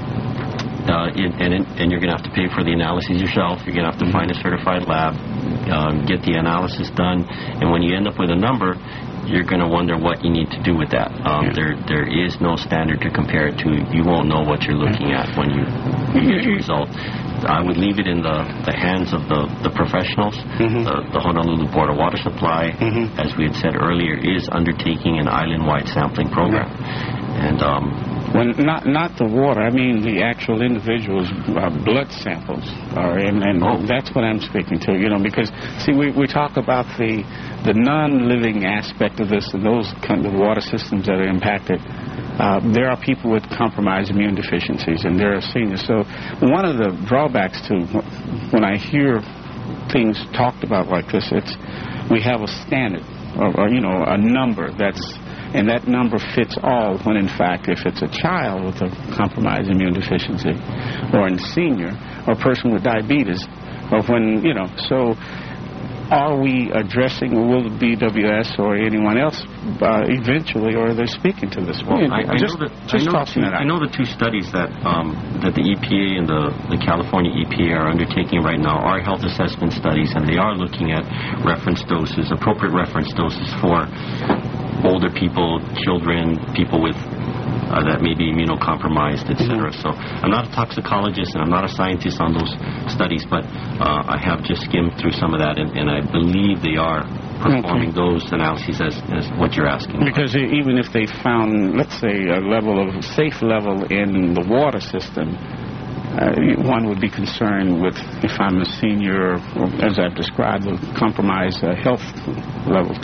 Speaker 7: uh, it, and, it, and you're going to have to pay for the analyses yourself. You're going to have to mm-hmm. find a certified lab, um, get the analysis done, and when you end up with a number, you're going to wonder what you need to do with that. Um, yeah. There, there is no standard to compare it to. You won't know what you're looking at when you get your result. I would leave it in the, the hands of the, the professionals. Mm-hmm. The, the Honolulu Board of Water Supply, mm-hmm. as we had said earlier, is undertaking an island-wide sampling program. Yeah. And um,
Speaker 3: when not not the water, I mean the actual individual's uh, blood samples, are, and, and oh. that's what I'm speaking to. You know, because see, we, we talk about the the non-living aspect of this and those kind of water systems that are impacted. Uh, there are people with compromised immune deficiencies, and there are seniors. So one of the drawbacks to when I hear things talked about like this, it's we have a standard or, or you know a number that's. And that number fits all when, in fact, if it's a child with a compromised immune deficiency or a senior or a person with diabetes or when, you know, so are we addressing, will the B W S or anyone else uh, eventually, or are they speaking to this?
Speaker 7: Well, I, I, just, know that, I, know two, I know the two studies that um, that the E P A and the, the California E P A are undertaking right now are health assessment studies, and they are looking at reference doses, appropriate reference doses for older people, children, people with uh, that may be immunocompromised, et cetera. Mm-hmm. So I'm not a toxicologist and I'm not a scientist on those studies, but uh, I have just skimmed through some of that, and, and I believe they are performing okay. those analyses as, as what you're asking.
Speaker 3: Because about. Even if they found, let's say, a level of safe level in the water system, uh, one would be concerned with if I'm a senior, or, as I've described, with compromised uh, health levels.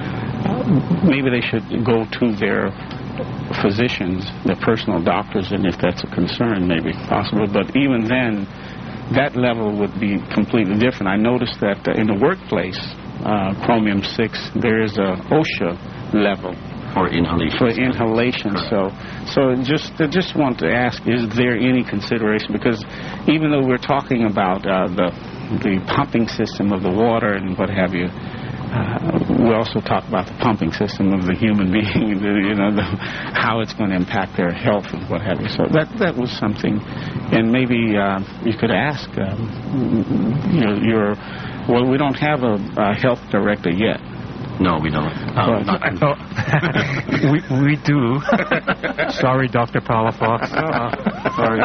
Speaker 3: Maybe they should go to their physicians, their personal doctors, and if that's a concern, maybe possible. But even then, that level would be completely different. I noticed that uh, in the workplace, uh, chromium six, there is a OSHA level.
Speaker 7: For inhalation.
Speaker 3: For inhalation. So, so just I just want to ask, is there any consideration? Because even though we're talking about uh, the the pumping system of the water and what have you, Uh, we also talk about the pumping system of the human being, the, you know, the, how it's going to impact their health and what have you. So that that was something, and maybe uh, you could ask, um, you know, your, well, we don't have a, a health director yet.
Speaker 7: No, we don't. Um,
Speaker 6: oh, we we do. Sorry, Doctor Palafox. Uh, sorry.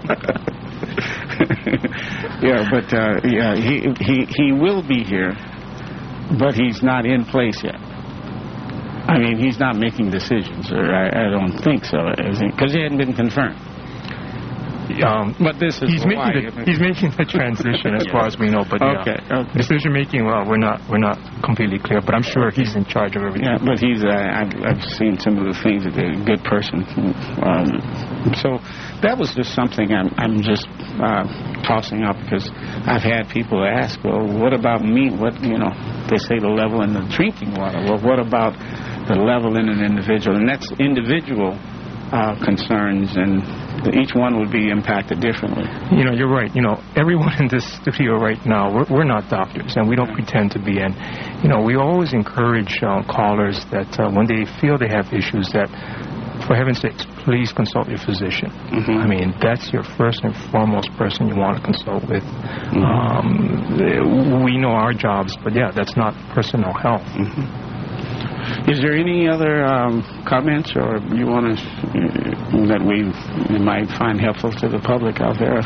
Speaker 3: Yeah, but uh, yeah, he he he will be here. But he's not in place yet. I mean, he's not making decisions, or I, I don't think so, because he hadn't been confirmed.
Speaker 6: Um,
Speaker 3: but this is
Speaker 6: he's
Speaker 3: why.
Speaker 6: making the, he's making the transition as far as we know. But
Speaker 3: okay,
Speaker 6: yeah,
Speaker 3: okay.
Speaker 6: decision making, well, we're not we're not completely clear. But I'm sure he's in charge of everything.
Speaker 3: Yeah, but he's. Uh, I've, I've seen some of the things that a good person. Um, so that was just something I'm I'm just uh, tossing up because I've had people ask, well, what about me? What you know? They say the level in the drinking water. Well, what about the level in an individual? And that's individual uh, concerns, and the, each one would be impacted differently.
Speaker 6: You know, you're right. You know, everyone in this studio right now, we're, we're not doctors, and we don't pretend to be. And, you know, we always encourage uh, callers that uh, when they feel they have issues that, for heaven's sakes, please consult your physician. Mm-hmm. I mean, that's your first and foremost person you want to consult with. Mm-hmm. Um, we know our jobs, but yeah, that's not personal health.
Speaker 3: Mm-hmm. Is there any other um, comments or you want to uh, that we might find helpful to the public out there?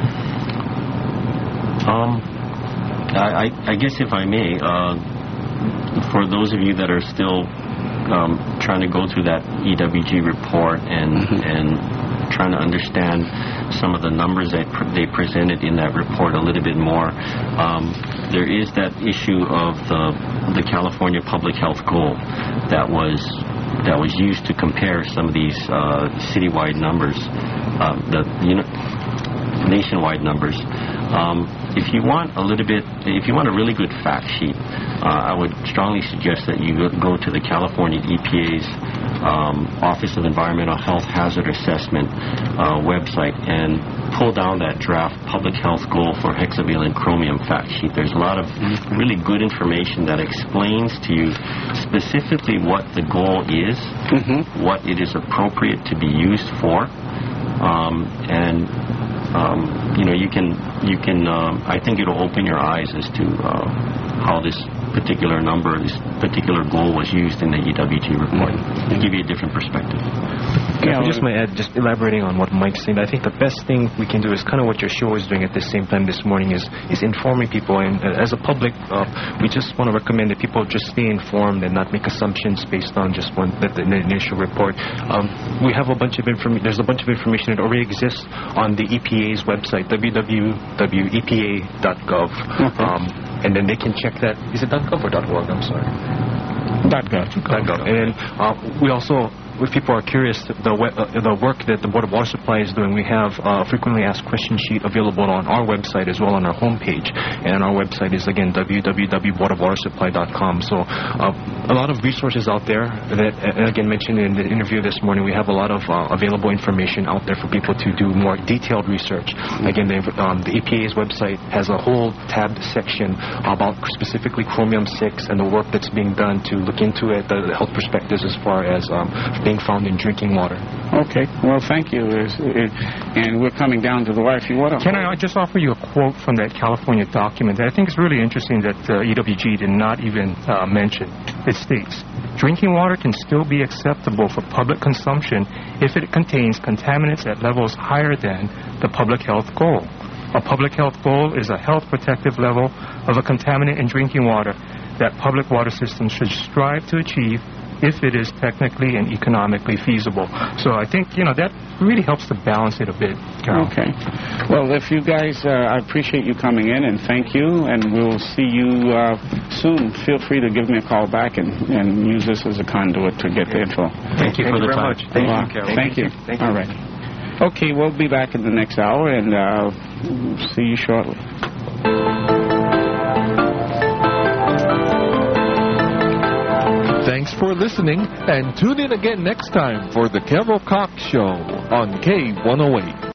Speaker 7: Um, I, I, I guess if I may, uh, for those of you that are still Um, trying to go through that E W G report and mm-hmm. and trying to understand some of the numbers that pr- they presented in that report a little bit more. Um, there is that issue of the the California public health goal that was that was used to compare some of these uh, citywide numbers, uh, the you know, nationwide numbers. Um, if you want a little bit, if you want a really good fact sheet, uh, I would strongly suggest that you go to the California E P A's um, Office of Environmental Health Hazard Assessment uh, website and pull down that draft public health goal for hexavalent chromium fact sheet. There's a lot of really good information that explains to you specifically what the goal is, mm-hmm. what it is appropriate to be used for, um, and Um, you know, you can, you can. Um, I think it'll open your eyes as to uh, how this particular number, this particular goal was used in the E W G report. Mm-hmm. Give you a different perspective.
Speaker 5: Yeah, I just might add, just elaborating on what Mike's saying, I think the best thing we can do is kind of what your show is doing at the same time this morning is is informing people. And uh, as a public, uh, we just want to recommend that people just stay informed and not make assumptions based on just one the, the initial report. Um, we have a bunch of information. There's a bunch of information that already exists on the E P A's website, w w w dot e p a dot gov. Mm-hmm. Um, and then they can check that. Is it .gov or .org? I'm sorry.
Speaker 3: .gov.
Speaker 5: .gov. And then uh, we also, if people are curious, the we- uh, the work that the Board of Water Supply is doing, we have a frequently asked question sheet available on our website as well on our homepage. And our website is, again, w w w dot board of water supply dot com. So uh, a lot of resources out there that, uh, again, mentioned in the interview this morning, we have a lot of uh, available information out there for people to do more detailed research. Again, um, the E P A's website has a whole tabbed section about specifically chromium six and the work that's being done to look into it, the, the health perspectives as far as um, being found in drinking water.
Speaker 3: Okay. Well, thank you. It's, it, and we're coming down to the wire. If you want to...
Speaker 6: Can I just offer you a quote from that California document that I think is really interesting that uh, E W G did not even uh, mention. It states, drinking water can still be acceptable for public consumption if it contains contaminants at levels higher than the public health goal. A public health goal is a health protective level of a contaminant in drinking water that public water systems should strive to achieve if it is technically and economically feasible. So I think, you know, that really helps to balance it a bit, Carol.
Speaker 3: Okay. Well, if you guys, uh, I appreciate you coming in, and thank you, and we'll see you uh, soon. Feel free to give me a call back and, and use this as a conduit to get the info.
Speaker 7: Thank you
Speaker 5: Thank
Speaker 7: for
Speaker 5: you
Speaker 7: the
Speaker 5: very
Speaker 7: time.
Speaker 5: much. Thank
Speaker 3: Wow.
Speaker 5: you, Carol.
Speaker 3: Thank you.
Speaker 5: Thank you.
Speaker 3: All right. Okay, we'll be back in the next hour, and uh, see you shortly.
Speaker 1: Thanks for listening, and tune in again next time for the Carol Cox Show on K one oh eight.